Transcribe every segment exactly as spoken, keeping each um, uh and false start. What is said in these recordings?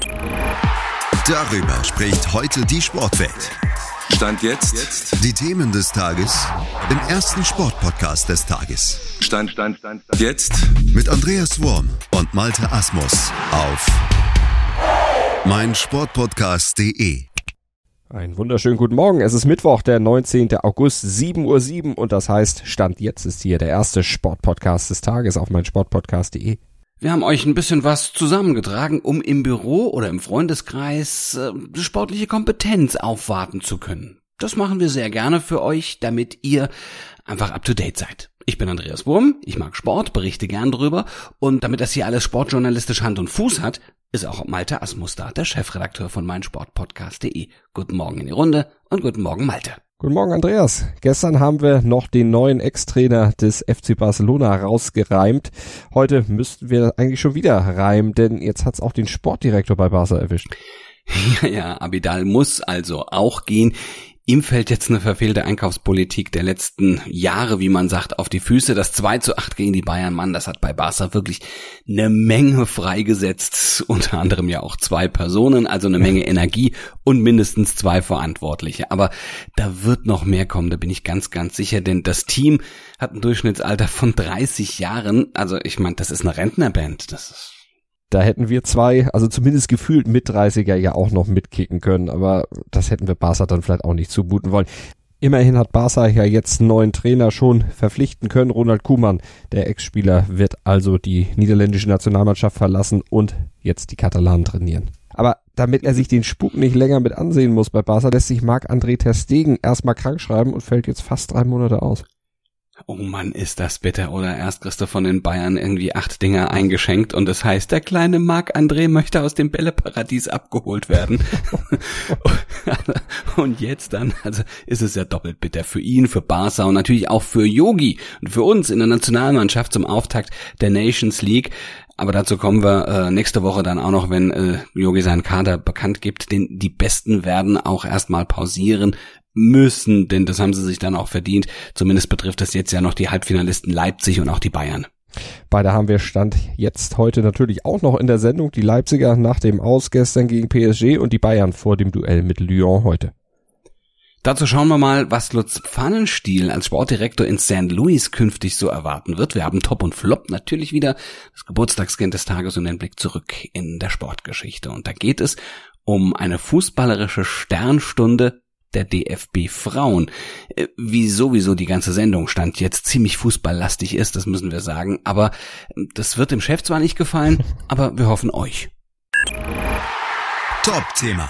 Darüber spricht heute die Sportwelt. Stand jetzt. Die Themen des Tages im ersten Sportpodcast des Tages. Stand, Stand, Stand, Stand. Jetzt. Mit Andreas Worm und Malte Asmus auf meinsportpodcast punkt de. Einen wunderschönen guten Morgen. Es ist Mittwoch, der neunzehnten August, sieben Uhr sieben und das heißt, Stand jetzt ist hier der erste Sportpodcast des Tages auf meinsportpodcast punkt de. Wir haben euch ein bisschen was zusammengetragen, um im Büro oder im Freundeskreis äh, sportliche Kompetenz aufwarten zu können. Das machen wir sehr gerne für euch, damit ihr einfach up to date seid. Ich bin Andreas Wurm, ich mag Sport, berichte gern drüber und damit das hier alles sportjournalistisch Hand und Fuß hat, ist auch Malte Asmus da, der Chefredakteur von meinsportpodcast punkt de. Guten Morgen in die Runde und guten Morgen Malte. Guten Morgen Andreas. Gestern haben wir noch den neuen Ex-Trainer des F C Barcelona rausgereimt. Heute müssten wir eigentlich schon wieder reimen, denn jetzt hat's auch den Sportdirektor bei Barca erwischt. Ja, ja, Abidal muss also auch gehen. Ihm fällt jetzt eine verfehlte Einkaufspolitik der letzten Jahre, wie man sagt, auf die Füße. Das zwei zu acht gegen die Bayern, Mann, das hat bei Barca wirklich eine Menge freigesetzt. Unter anderem ja auch zwei Personen, also eine Menge Energie und mindestens zwei Verantwortliche. Aber da wird noch mehr kommen, da bin ich ganz, ganz sicher, denn das Team hat ein Durchschnittsalter von dreißig Jahren. Also ich meine, das ist eine Rentnerband, das ist... Da hätten wir zwei, also zumindest gefühlt mit dreißiger ja auch noch mitkicken können, aber das hätten wir Barca dann vielleicht auch nicht zumuten wollen. Immerhin hat Barca ja jetzt einen neuen Trainer schon verpflichten können. Ronald Koeman, der Ex-Spieler, wird also die niederländische Nationalmannschaft verlassen und jetzt die Katalanen trainieren. Aber damit er sich den Spuk nicht länger mit ansehen muss bei Barca, lässt sich Marc-André ter Stegen erstmal krank schreiben und fällt jetzt fast drei Monate aus. Oh Mann, ist das bitter, oder? Erst kriegst du von den Bayern irgendwie acht Dinger eingeschenkt und das heißt, der kleine Marc-André möchte aus dem Bälleparadies abgeholt werden. Und jetzt dann, also ist es ja doppelt bitter für ihn, für Barca und natürlich auch für Yogi und für uns in der Nationalmannschaft zum Auftakt der Nations League. Aber dazu kommen wir äh, nächste Woche dann auch noch, wenn äh, Yogi seinen Kader bekannt gibt, denn die Besten werden auch erstmal pausieren müssen, denn das haben sie sich dann auch verdient. Zumindest betrifft das jetzt ja noch die Halbfinalisten Leipzig und auch die Bayern. Beide haben wir Stand jetzt heute natürlich auch noch in der Sendung. Die Leipziger nach dem Aus gestern gegen P S G und die Bayern vor dem Duell mit Lyon heute. Dazu schauen wir mal, was Lutz Pfannenstiel als Sportdirektor in Sankt Louis künftig so erwarten wird. Wir haben Top und Flop natürlich wieder, das Geburtstagskind des Tages und den Blick zurück in der Sportgeschichte. Und da geht es um eine fußballerische Sternstunde der D F B Frauen. Wie sowieso die ganze Sendung Stand jetzt ziemlich fußballlastig ist, das müssen wir sagen. Aber das wird dem Chef zwar nicht gefallen, aber wir hoffen euch. Top-Thema.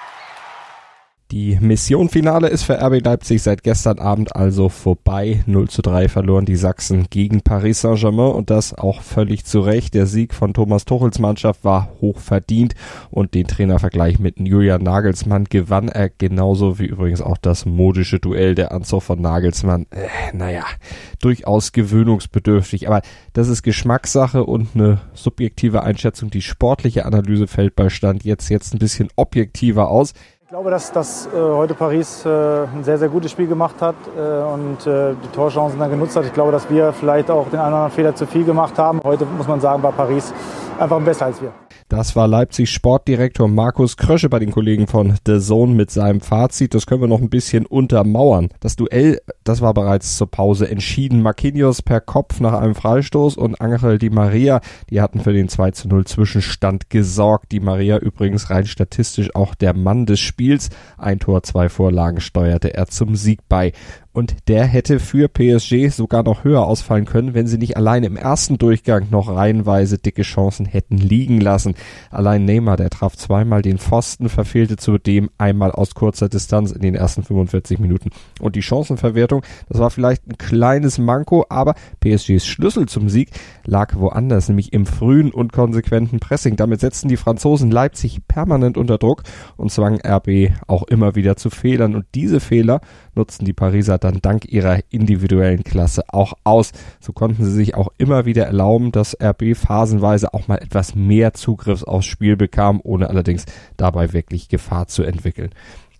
Die Mission Finale ist für R B Leipzig seit gestern Abend also vorbei. null zu drei verloren die Sachsen gegen Paris Saint-Germain und das auch völlig zu Recht. Der Sieg von Thomas Tuchels Mannschaft war hoch verdient und den Trainervergleich mit Julian Nagelsmann gewann er genauso wie übrigens auch das modische Duell. Der Anzug von Nagelsmann, äh, naja, durchaus gewöhnungsbedürftig, aber das ist Geschmackssache und eine subjektive Einschätzung. Die sportliche Analyse fällt bei Stand jetzt jetzt ein bisschen objektiver aus. Ich glaube, dass, dass äh, heute Paris äh, ein sehr, sehr gutes Spiel gemacht hat äh, und äh, die Torchancen dann genutzt hat. Ich glaube, dass wir vielleicht auch den einen oder anderen Fehler zu viel gemacht haben. Heute muss man sagen, war Paris einfach besser als wir. Das war Leipzigs Sportdirektor Markus Krösche bei den Kollegen von The Zone mit seinem Fazit. Das können wir noch ein bisschen untermauern. Das Duell, das war bereits zur Pause entschieden. Marquinhos per Kopf nach einem Freistoß und Angel Di Maria, die hatten für den zwei zu null Zwischenstand gesorgt. Di Maria übrigens rein statistisch auch der Mann des Spiels. Ein Tor, zwei Vorlagen steuerte er zum Sieg bei. Und der hätte für P S G sogar noch höher ausfallen können, wenn sie nicht allein im ersten Durchgang noch reihenweise dicke Chancen hätten liegen lassen. Allein Neymar, der traf zweimal den Pfosten, verfehlte zudem einmal aus kurzer Distanz in den ersten fünfundvierzig Minuten. Und die Chancenverwertung, das war vielleicht ein kleines Manko, aber P S Gs Schlüssel zum Sieg lag woanders, nämlich im frühen und konsequenten Pressing. Damit setzten die Franzosen Leipzig permanent unter Druck und zwangen R B auch immer wieder zu Fehlern. Und diese Fehler nutzten die Pariser dann dank ihrer individuellen Klasse auch aus. So konnten sie sich auch immer wieder erlauben, dass R B phasenweise auch mal etwas mehr Zugriff aufs Spiel bekam, ohne allerdings dabei wirklich Gefahr zu entwickeln.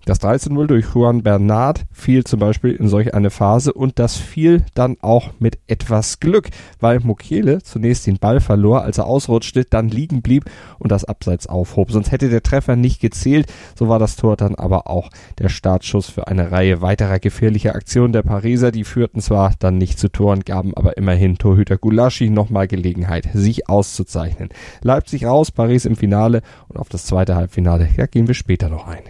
Das drei zu null durch Juan Bernat fiel zum Beispiel in solch eine Phase und das fiel dann auch mit etwas Glück, weil Mukiele zunächst den Ball verlor, als er ausrutschte, dann liegen blieb und das Abseits aufhob. Sonst hätte der Treffer nicht gezählt, so war das Tor dann aber auch der Startschuss für eine Reihe weiterer gefährlicher Aktionen der Pariser. Die führten zwar dann nicht zu Toren, gaben aber immerhin Torhüter Gulaschi nochmal Gelegenheit, sich auszuzeichnen. Leipzig raus, Paris im Finale und auf das zweite Halbfinale, ja, gehen wir später noch ein.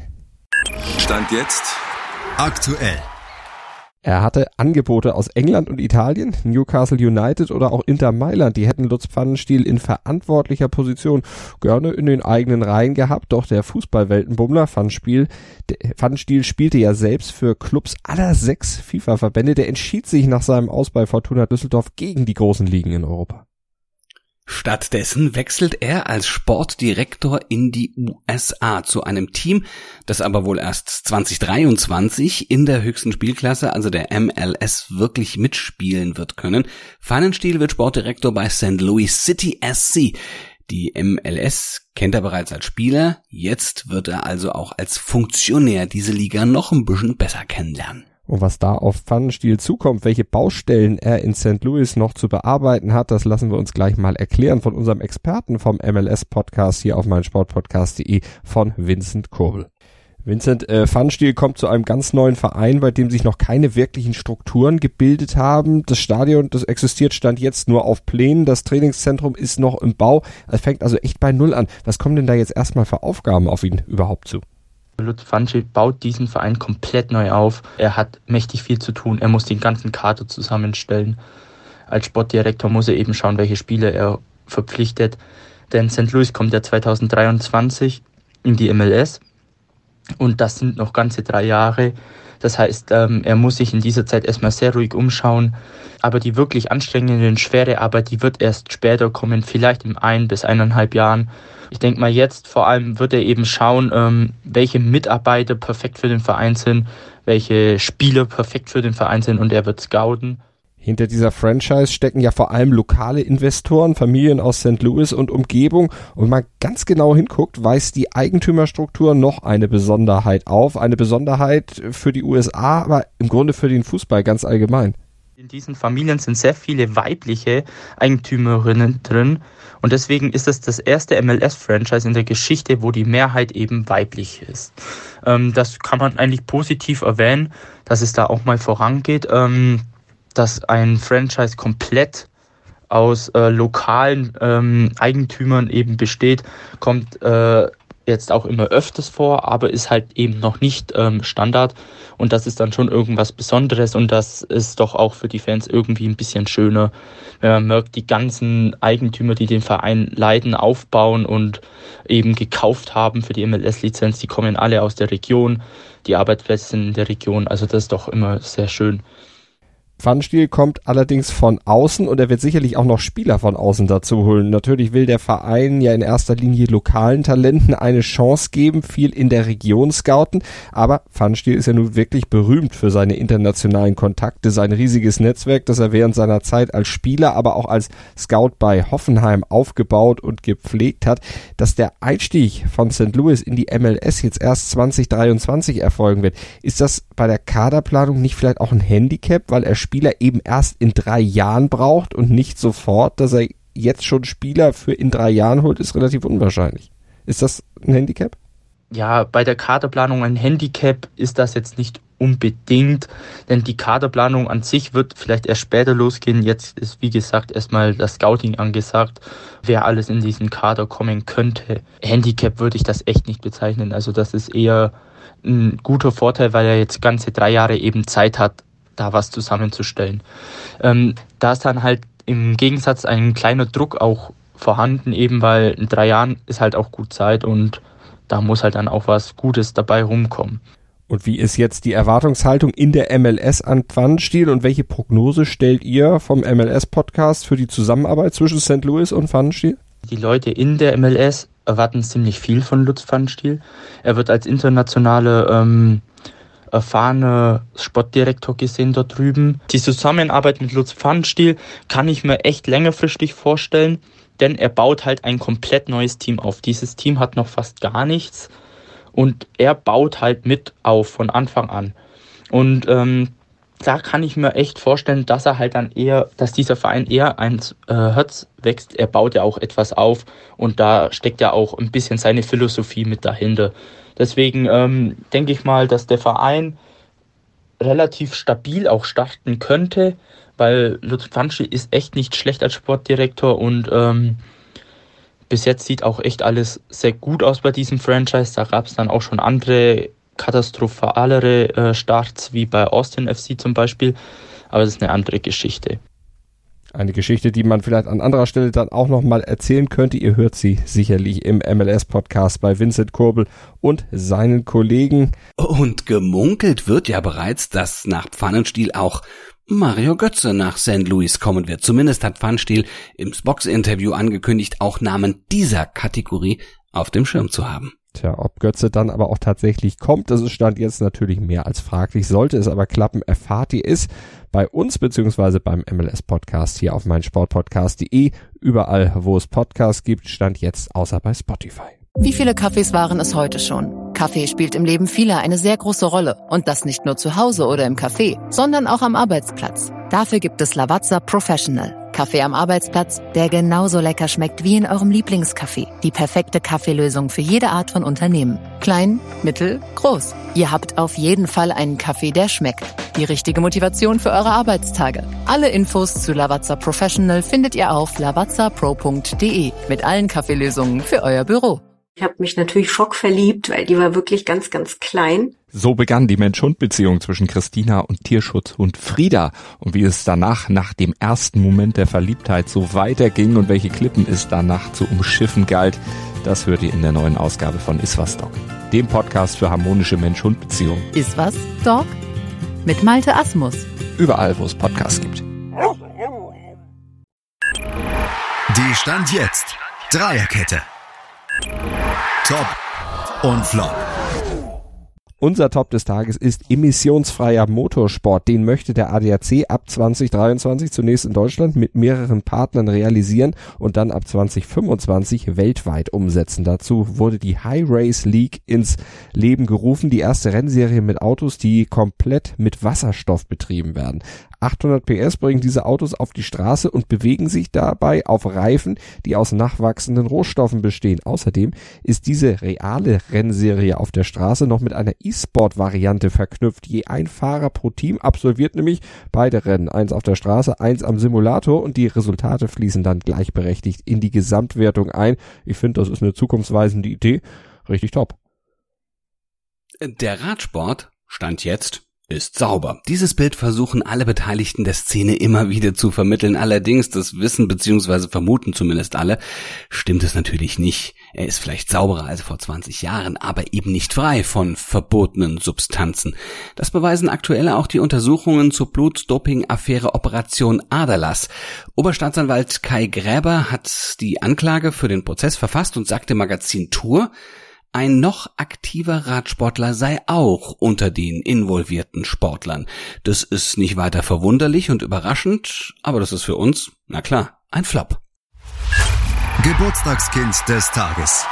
Stand jetzt aktuell. Er hatte Angebote aus England und Italien, Newcastle United oder auch Inter Mailand. Die hätten Lutz Pfannenstiel in verantwortlicher Position gerne in den eigenen Reihen gehabt. Doch der Fußballweltenbummler Pfannenstiel, Pfannenstiel spielte ja selbst für Clubs aller sechs FIFA-Verbände. Der entschied sich nach seinem Aus bei Fortuna Düsseldorf gegen die großen Ligen in Europa. Stattdessen wechselt er als Sportdirektor in die U S A zu einem Team, das aber wohl erst zwanzig dreiundzwanzig in der höchsten Spielklasse, also der M L S, wirklich mitspielen wird können. Pfannenstiel wird Sportdirektor bei Saint Louis City S C. Die M L S kennt er bereits als Spieler, jetzt wird er also auch als Funktionär diese Liga noch ein bisschen besser kennenlernen. Und was da auf Pfannenstiel zukommt, welche Baustellen er in Sankt Louis noch zu bearbeiten hat, das lassen wir uns gleich mal erklären von unserem Experten vom M L S-Podcast hier auf meinsportpodcast punkt de, von Vincent Kurbel. Vincent, äh, Pfannenstiel kommt zu einem ganz neuen Verein, bei dem sich noch keine wirklichen Strukturen gebildet haben. Das Stadion, das existiert, stand jetzt nur auf Plänen. Das Trainingszentrum ist noch im Bau. Es fängt also echt bei Null an. Was kommen denn da jetzt erstmal für Aufgaben auf ihn überhaupt zu? Lutz Pfannenstiel baut diesen Verein komplett neu auf. Er hat mächtig viel zu tun. Er muss den ganzen Kader zusammenstellen. Als Sportdirektor muss er eben schauen, welche Spieler er verpflichtet. Denn Sankt Louis kommt ja zwanzig dreiundzwanzig in die M L S. Und das sind noch ganze drei Jahre. Das heißt, ähm, er muss sich in dieser Zeit erstmal sehr ruhig umschauen. Aber die wirklich anstrengende und schwere Arbeit, die wird erst später kommen, vielleicht in ein bis eineinhalb Jahren. Ich denke mal, jetzt vor allem wird er eben schauen, ähm, welche Mitarbeiter perfekt für den Verein sind, welche Spieler perfekt für den Verein sind, und er wird scouten. Hinter dieser Franchise stecken ja vor allem lokale Investoren, Familien aus Sankt Louis und Umgebung. Und wenn man ganz genau hinguckt, weist die Eigentümerstruktur noch eine Besonderheit auf. Eine Besonderheit für die U S A, aber im Grunde für den Fußball ganz allgemein. In diesen Familien sind sehr viele weibliche Eigentümerinnen drin. Und deswegen ist es das erste M L S-Franchise in der Geschichte, wo die Mehrheit eben weiblich ist. Ähm, das kann man eigentlich positiv erwähnen, dass es da auch mal vorangeht. Ähm, dass ein Franchise komplett aus äh, lokalen ähm, Eigentümern eben besteht, kommt äh, jetzt auch immer öfters vor, aber ist halt eben noch nicht ähm, Standard, und das ist dann schon irgendwas Besonderes, und das ist doch auch für die Fans irgendwie ein bisschen schöner, wenn man merkt, die ganzen Eigentümer, die den Verein leiten, aufbauen und eben gekauft haben für die M L S-Lizenz, die kommen alle aus der Region, die Arbeitsplätze sind in der Region, also das ist doch immer sehr schön. Pfannenstiel kommt allerdings von außen und er wird sicherlich auch noch Spieler von außen dazu holen. Natürlich will der Verein ja in erster Linie lokalen Talenten eine Chance geben, viel in der Region scouten, aber Pfannenstiel ist ja nun wirklich berühmt für seine internationalen Kontakte, sein riesiges Netzwerk, das er während seiner Zeit als Spieler, aber auch als Scout bei Hoffenheim aufgebaut und gepflegt hat. Dass der Einstieg von Sankt Louis in die M L S jetzt erst zwanzig dreiundzwanzig erfolgen wird, ist das bei der Kaderplanung nicht vielleicht auch ein Handicap, weil er Spieler eben erst in drei Jahren braucht und nicht sofort, dass er jetzt schon Spieler für in drei Jahren holt, ist relativ unwahrscheinlich. Ist das ein Handicap? Ja, bei der Kaderplanung ein Handicap ist das jetzt nicht unbedingt, denn die Kaderplanung an sich wird vielleicht erst später losgehen. Jetzt ist, wie gesagt, erstmal das Scouting angesagt, wer alles in diesen Kader kommen könnte. Handicap würde ich das echt nicht bezeichnen. Also das ist eher ein guter Vorteil, weil er jetzt ganze drei Jahre eben Zeit hat, da was zusammenzustellen. Ähm, da ist dann halt im Gegensatz ein kleiner Druck auch vorhanden, eben weil in drei Jahren ist halt auch gut Zeit und da muss halt dann auch was Gutes dabei rumkommen. Und wie ist jetzt die Erwartungshaltung in der M L S an Pfannenstiel und welche Prognose stellt ihr vom M L S-Podcast für die Zusammenarbeit zwischen Sankt Louis und Pfannenstiel? Die Leute in der M L S erwarten ziemlich viel von Lutz Pfannenstiel. Er wird als internationale ähm, erfahrener Sportdirektor gesehen dort drüben. Die Zusammenarbeit mit Lutz Pfannenstiel kann ich mir echt längerfristig vorstellen, denn er baut halt ein komplett neues Team auf. Dieses Team hat noch fast gar nichts und er baut halt mit auf von Anfang an. Und ähm, da kann ich mir echt vorstellen, dass er halt dann eher, dass dieser Verein eher ans äh, Herz wächst. Er baut ja auch etwas auf und da steckt ja auch ein bisschen seine Philosophie mit dahinter. Deswegen ähm, denke ich mal, dass der Verein relativ stabil auch starten könnte, weil Lutz Pfanstiel ist echt nicht schlecht als Sportdirektor und ähm, bis jetzt sieht auch echt alles sehr gut aus bei diesem Franchise. Da gab es dann auch schon andere katastrophalere äh, Starts, wie bei Austin F C zum Beispiel, aber das ist eine andere Geschichte. Eine Geschichte, die man vielleicht an anderer Stelle dann auch nochmal erzählen könnte. Ihr hört sie sicherlich im M L S-Podcast bei Vincent Kurbel und seinen Kollegen. Und gemunkelt wird ja bereits, dass nach Pfannenstiel auch Mario Götze nach Sankt Louis kommen wird. Zumindest hat Pfannenstiel im Box-Interview angekündigt, auch Namen dieser Kategorie auf dem Schirm zu haben. Tja, ob Götze dann aber auch tatsächlich kommt, das ist Stand jetzt natürlich mehr als fraglich. Sollte es aber klappen, erfahrt ihr es bei uns beziehungsweise beim M L S-Podcast hier auf meinsportpodcast punkt de, überall, wo es Podcasts gibt, Stand jetzt außer bei Spotify. Wie viele Kaffees waren es heute schon? Kaffee spielt im Leben vieler eine sehr große Rolle. Und das nicht nur zu Hause oder im Café, sondern auch am Arbeitsplatz. Dafür gibt es Lavazza Professional. Kaffee am Arbeitsplatz, der genauso lecker schmeckt wie in eurem Lieblingscafé. Die perfekte Kaffeelösung für jede Art von Unternehmen. Klein, mittel, groß. Ihr habt auf jeden Fall einen Kaffee, der schmeckt. Die richtige Motivation für eure Arbeitstage. Alle Infos zu Lavazza Professional findet ihr auf lavazza pro punkt de mit allen Kaffeelösungen für euer Büro. Ich habe mich natürlich schockverliebt, weil die war wirklich ganz, ganz klein. So begann die Mensch-Hund-Beziehung zwischen Christina und Tierschutzhund Frieda. Und wie es danach, nach dem ersten Moment der Verliebtheit, so weiterging und welche Klippen es danach zu umschiffen galt, das hört ihr in der neuen Ausgabe von Iswas Dog, dem Podcast für harmonische Mensch-Hund-Beziehungen. Iswas Dog? Mit Malte Asmus. Überall, wo es Podcasts gibt. Die Stand jetzt Dreierkette. Top und Flop. Unser Top des Tages ist emissionsfreier Motorsport. Den möchte der A D A C ab zwanzig dreiundzwanzig zunächst in Deutschland mit mehreren Partnern realisieren und dann ab zwanzig fünfundzwanzig weltweit umsetzen. Dazu wurde die High Race League ins Leben gerufen, die erste Rennserie mit Autos, die komplett mit Wasserstoff betrieben werden. achthundert P S bringen diese Autos auf die Straße und bewegen sich dabei auf Reifen, die aus nachwachsenden Rohstoffen bestehen. Außerdem ist diese reale Rennserie auf der Straße noch mit einer E-Sport-Variante verknüpft. Je ein Fahrer pro Team absolviert nämlich beide Rennen. Eins auf der Straße, eins am Simulator und die Resultate fließen dann gleichberechtigt in die Gesamtwertung ein. Ich finde, das ist eine zukunftsweisende Idee. Richtig top. Der Radsport, Stand jetzt, ist sauber. Dieses Bild versuchen alle Beteiligten der Szene immer wieder zu vermitteln. Allerdings, das wissen bzw. vermuten zumindest alle, stimmt es natürlich nicht. Er ist vielleicht sauberer als vor zwanzig Jahren, aber eben nicht frei von verbotenen Substanzen. Das beweisen aktuell auch die Untersuchungen zur Blutdoping-Affäre Operation Aderlass. Oberstaatsanwalt Kai Gräber hat die Anklage für den Prozess verfasst und sagt dem Magazin Tour, ein noch aktiver Radsportler sei auch unter den involvierten Sportlern. Das ist nicht weiter verwunderlich und überraschend, aber das ist für uns, na klar, ein Flop. Geburtstagskind des Tages.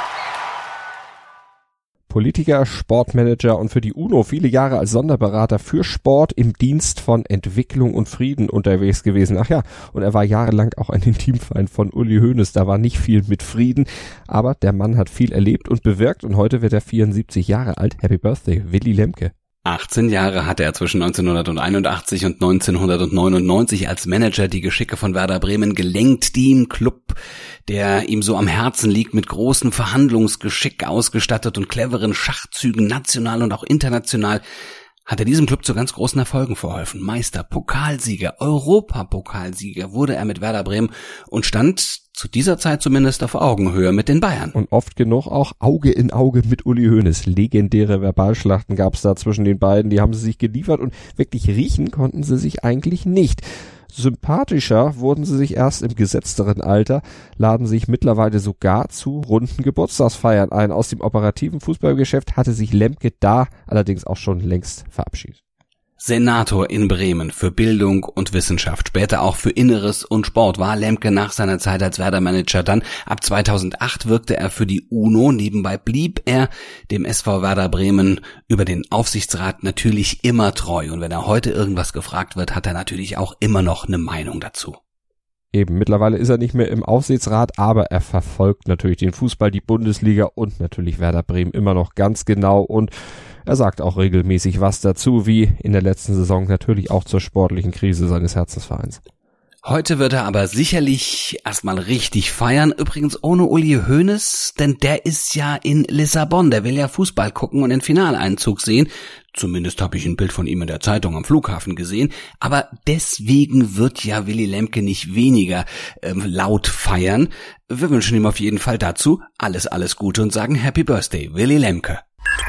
Politiker, Sportmanager und für die UNO viele Jahre als Sonderberater für Sport im Dienst von Entwicklung und Frieden unterwegs gewesen. Ach ja, und er war jahrelang auch ein Intimfeind von Uli Hoeneß. Da war nicht viel mit Frieden, aber der Mann hat viel erlebt und bewirkt und heute wird er vierundsiebzig Jahre alt. Happy Birthday, Willy Lemke. achtzehn Jahre hatte er zwischen neunzehnhunderteinundachtzig und neunzehnhundertneunundneunzig als Manager die Geschicke von Werder Bremen gelenkt, die im Club, der ihm so am Herzen liegt, mit großem Verhandlungsgeschick ausgestattet und cleveren Schachzügen national und auch international, hat er diesem Club zu ganz großen Erfolgen verholfen. Meister, Pokalsieger, Europapokalsieger wurde er mit Werder Bremen und stand zu dieser Zeit zumindest auf Augenhöhe mit den Bayern. Und oft genug auch Auge in Auge mit Uli Hoeneß. Legendäre Verbalschlachten gab es da zwischen den beiden, die haben sie sich geliefert und wirklich riechen konnten sie sich eigentlich nicht. Sympathischer wurden sie sich erst im gesetzteren Alter, laden sich mittlerweile sogar zu runden Geburtstagsfeiern ein. Aus dem operativen Fußballgeschäft hatte sich Lemke da allerdings auch schon längst verabschiedet. Senator in Bremen für Bildung und Wissenschaft, später auch für Inneres und Sport, war Lemke nach seiner Zeit als Werder-Manager dann. Ab zweitausendacht wirkte er für die UNO. Nebenbei blieb er dem S V Werder Bremen über den Aufsichtsrat natürlich immer treu. Und wenn er heute irgendwas gefragt wird, hat er natürlich auch immer noch eine Meinung dazu. Eben, mittlerweile ist er nicht mehr im Aufsichtsrat, aber er verfolgt natürlich den Fußball, die Bundesliga und natürlich Werder Bremen immer noch ganz genau und er sagt auch regelmäßig was dazu, wie in der letzten Saison natürlich auch zur sportlichen Krise seines Herzensvereins. Heute wird er aber sicherlich erstmal richtig feiern, übrigens ohne Uli Hoeneß, denn der ist ja in Lissabon, der will ja Fußball gucken und den Finaleinzug sehen. Zumindest habe ich ein Bild von ihm in der Zeitung am Flughafen gesehen, aber deswegen wird ja Willy Lemke nicht weniger ähm, laut feiern. Wir wünschen ihm auf jeden Fall dazu alles, alles Gute und sagen Happy Birthday, Willy Lemke.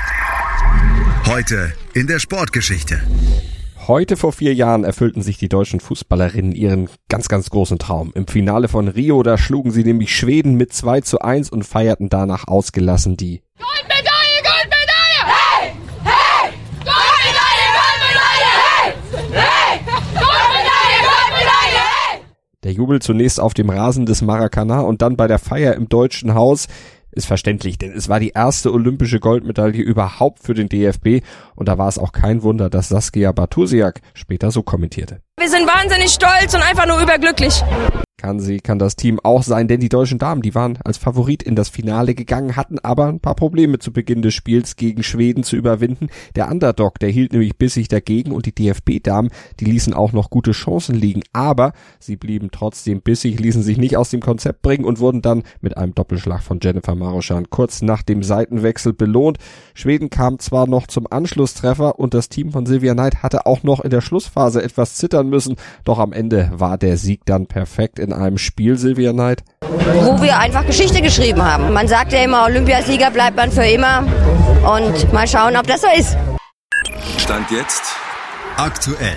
Heute in der Sportgeschichte. Heute vor vier Jahren erfüllten sich die deutschen Fußballerinnen ihren ganz, ganz großen Traum. Im Finale von Rio, da schlugen sie nämlich Schweden mit zwei zu eins und feierten danach ausgelassen die Goldmedaille, Goldmedaille! Hey! Hey! Goldmedaille, Goldmedaille! Hey! Hey! Goldmedaille, Goldmedaille! Hey! Der Jubel zunächst auf dem Rasen des Maracanã und dann bei der Feier im Deutschen Haus ist verständlich, denn es war die erste olympische Goldmedaille überhaupt für den D F B und da war es auch kein Wunder, dass Saskia Bartusiak später so kommentierte. Wir sind wahnsinnig stolz und einfach nur überglücklich. Kann sie, kann das Team auch sein, denn die deutschen Damen, die waren als Favorit in das Finale gegangen, hatten aber ein paar Probleme zu Beginn des Spiels gegen Schweden zu überwinden. Der Underdog, der hielt nämlich bissig dagegen und die D F B-Damen, die ließen auch noch gute Chancen liegen, aber sie blieben trotzdem bissig, ließen sich nicht aus dem Konzept bringen und wurden dann mit einem Doppelschlag von Jennifer Maruschan kurz nach dem Seitenwechsel belohnt. Schweden kam zwar noch zum Anschlusstreffer und das Team von Silvia Neid hatte auch noch in der Schlussphase etwas zittern müssen, doch am Ende war der Sieg dann perfekt in einem Spiel, Silvia Neid, wo wir einfach Geschichte geschrieben haben. Man sagt ja immer, Olympiasieger bleibt man für immer und mal schauen, ob das so ist. Stand jetzt aktuell.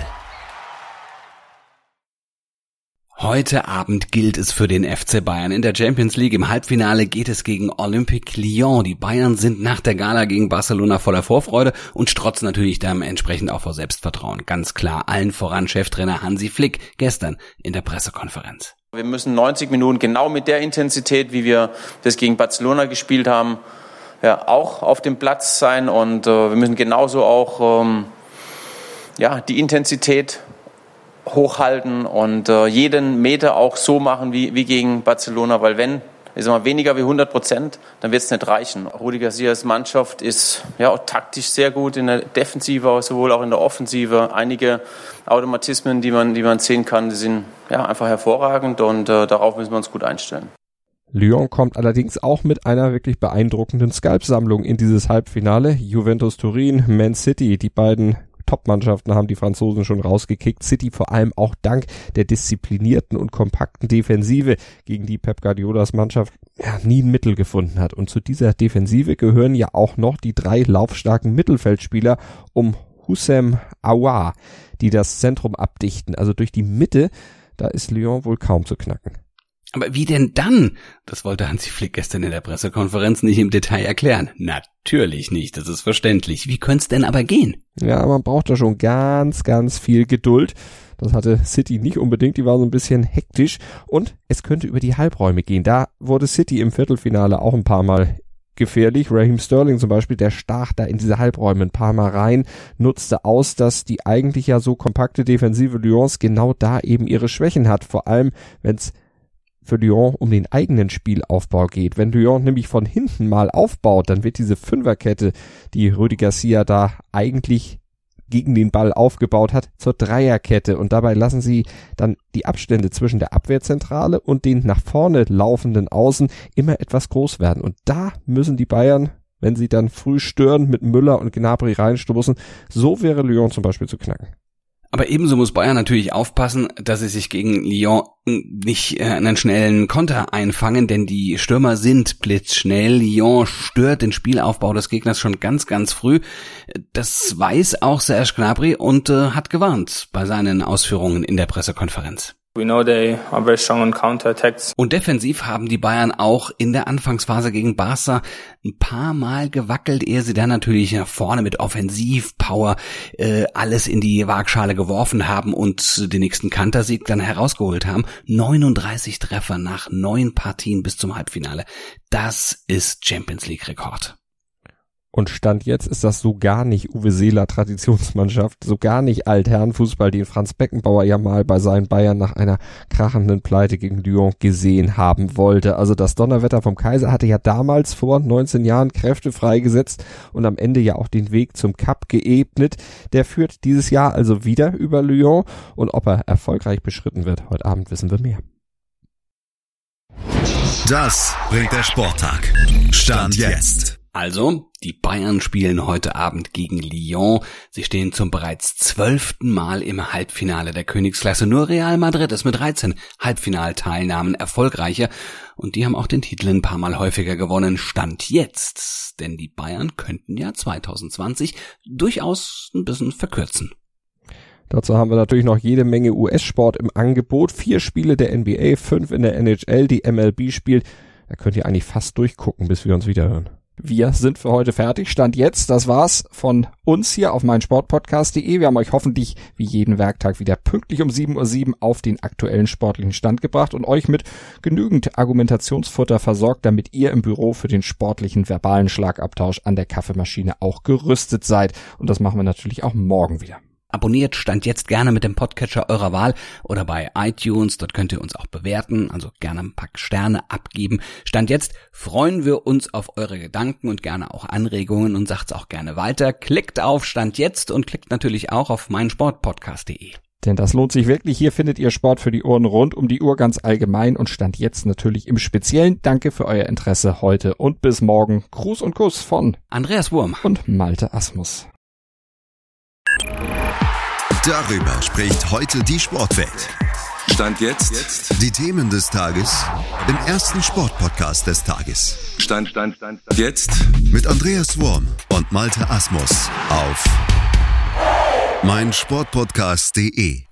Heute Abend gilt es für den F C Bayern. In der Champions League im Halbfinale geht es gegen Olympique Lyon. Die Bayern sind nach der Gala gegen Barcelona voller Vorfreude und strotzen natürlich dann entsprechend auch vor Selbstvertrauen. Ganz klar, allen voran Cheftrainer Hansi Flick gestern in der Pressekonferenz. Wir müssen neunzig Minuten genau mit der Intensität, wie wir das gegen Barcelona gespielt haben, ja, auch auf dem Platz sein und äh, wir müssen genauso auch ähm, ja, die Intensität hochhalten und äh, jeden Meter auch so machen wie, wie gegen Barcelona, weil wenn, ich sag mal, weniger wie hundert Prozent, dann wird es nicht reichen. Rudi Garcias Mannschaft ist ja auch taktisch sehr gut in der Defensive, sowohl auch in der Offensive. Einige Automatismen, die man, die man sehen kann, die sind ja einfach hervorragend und äh, darauf müssen wir uns gut einstellen. Lyon kommt allerdings auch mit einer wirklich beeindruckenden Skalpsammlung in dieses Halbfinale. Juventus Turin, Man City, die beiden Top-Mannschaften haben die Franzosen schon rausgekickt. City vor allem auch dank der disziplinierten und kompakten Defensive, gegen die Pep Guardiolas Mannschaft ja, nie ein Mittel gefunden hat. Und zu dieser Defensive gehören ja auch noch die drei laufstarken Mittelfeldspieler um Houssem Aouar, die das Zentrum abdichten. Also durch die Mitte, da ist Lyon wohl kaum zu knacken. Aber wie denn dann? Das wollte Hansi Flick gestern in der Pressekonferenz nicht im Detail erklären. Natürlich nicht, das ist verständlich. Wie könnte es denn aber gehen? Ja, man braucht da schon ganz, ganz viel Geduld. Das hatte City nicht unbedingt, die war so ein bisschen hektisch. Und es könnte über die Halbräume gehen. Da wurde City im Viertelfinale auch ein paar Mal gefährlich. Raheem Sterling zum Beispiel, der stach da in diese Halbräume ein paar Mal rein, nutzte aus, dass die eigentlich ja so kompakte Defensive Lyons genau da eben ihre Schwächen hat. Vor allem, wenn es für Lyon um den eigenen Spielaufbau geht. Wenn Lyon nämlich von hinten mal aufbaut, dann wird diese Fünferkette, die Rudi Garcia da eigentlich gegen den Ball aufgebaut hat, zur Dreierkette und dabei lassen sie dann die Abstände zwischen der Abwehrzentrale und den nach vorne laufenden Außen immer etwas groß werden. Und da müssen die Bayern, wenn sie dann früh stören, mit Müller und Gnabry reinstoßen, so wäre Lyon zum Beispiel zu knacken. Aber ebenso muss Bayern natürlich aufpassen, dass sie sich gegen Lyon nicht einen schnellen Konter einfangen, denn die Stürmer sind blitzschnell. Lyon stört den Spielaufbau des Gegners schon ganz, ganz früh. Das weiß auch Serge Gnabry und äh, hat gewarnt bei seinen Ausführungen in der Pressekonferenz. Und defensiv haben die Bayern auch in der Anfangsphase gegen Barca ein paar Mal gewackelt, ehe sie dann natürlich nach vorne mit Offensivpower äh, alles in die Waagschale geworfen haben und den nächsten Kantersieg dann herausgeholt haben. neununddreißig Treffer nach neun Partien bis zum Halbfinale. Das ist Champions League Rekord. Und Stand jetzt ist das so gar nicht Uwe Seeler Traditionsmannschaft, so gar nicht Altherrenfußball, den Franz Beckenbauer ja mal bei seinen Bayern nach einer krachenden Pleite gegen Lyon gesehen haben wollte. Also das Donnerwetter vom Kaiser hatte ja damals vor neunzehn Jahren Kräfte freigesetzt und am Ende ja auch den Weg zum Cup geebnet. Der führt dieses Jahr also wieder über Lyon und ob er erfolgreich beschritten wird, heute Abend wissen wir mehr. Das bringt der Sporttag. Stand jetzt. Also, die Bayern spielen heute Abend gegen Lyon. Sie stehen zum bereits zwölften Mal im Halbfinale der Königsklasse. Nur Real Madrid ist mit dreizehn Halbfinalteilnahmen erfolgreicher. Und die haben auch den Titel ein paar Mal häufiger gewonnen. Stand jetzt. Denn die Bayern könnten ja zwanzig zwanzig durchaus ein bisschen verkürzen. Dazu haben wir natürlich noch jede Menge U S-Sport im Angebot. Vier Spiele der N B A, fünf in der N H L, die M L B spielt. Da könnt ihr eigentlich fast durchgucken, bis wir uns wiederhören. Wir sind für heute fertig. Stand jetzt, das war's von uns hier auf meinsportpodcast punkt de. Wir haben euch hoffentlich wie jeden Werktag wieder pünktlich um sieben Uhr sieben auf den aktuellen sportlichen Stand gebracht und euch mit genügend Argumentationsfutter versorgt, damit ihr im Büro für den sportlichen verbalen Schlagabtausch an der Kaffeemaschine auch gerüstet seid. Und das machen wir natürlich auch morgen wieder. Abonniert Stand jetzt gerne mit dem Podcatcher eurer Wahl oder bei iTunes, dort könnt ihr uns auch bewerten, also gerne ein paar Sterne abgeben. Stand jetzt freuen wir uns auf eure Gedanken und gerne auch Anregungen und sagt's auch gerne weiter. Klickt auf Stand jetzt und klickt natürlich auch auf meinsportpodcast punkt de. Denn das lohnt sich wirklich. Hier findet ihr Sport für die Ohren rund um die Uhr ganz allgemein und Stand jetzt natürlich im Speziellen. Danke für euer Interesse heute und bis morgen. Gruß und Kuss von Andreas Wurm und Malte Asmus. Darüber spricht heute die Sportwelt. Stand jetzt. Die Themen des Tages im ersten Sportpodcast des Tages. Stand, Stand, Stand, Stand. Jetzt. Mit Andreas Wurm und Malte Asmus auf meinsportpodcast punkt de.